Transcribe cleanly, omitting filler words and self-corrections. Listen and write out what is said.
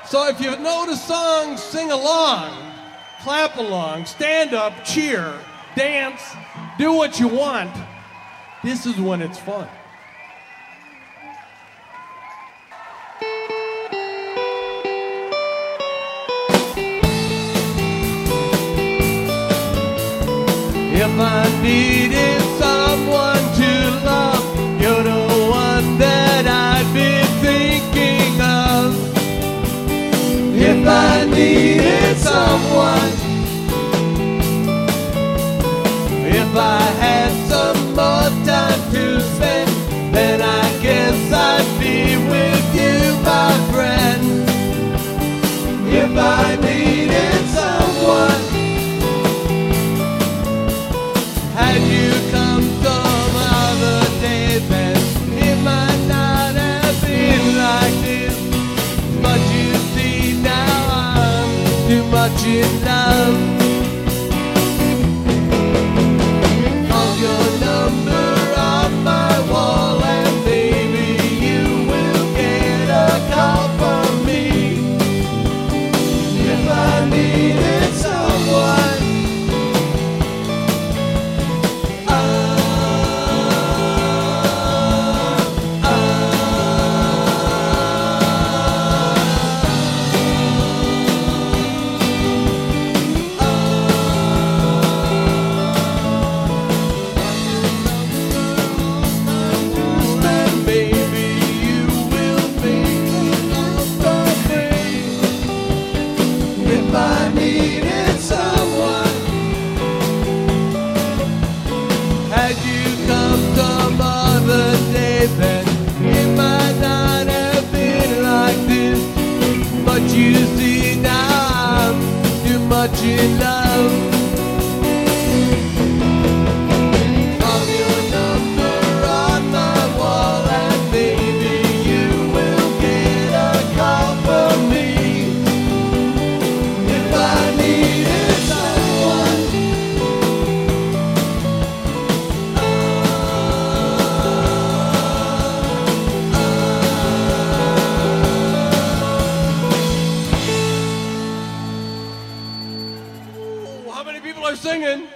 So if you know the song, sing along, clap along, stand up, cheer, dance, do what you want. This is when it's fun. If I needed someone to love, you're the one that I'd be thinking of. If I needed someone, if I had some more time to spend, then I guess I'd be with you, my friend. If I needed someone, had you come some other day, then it might not have been like this. But you see now I'm too much in love. Call your number on my wall, and baby you will get a call from me. If I needed someone, you see now I'm too much in love. Call your number on my wall, and maybe you will get a call from me. If I needed someone, how many people are singing?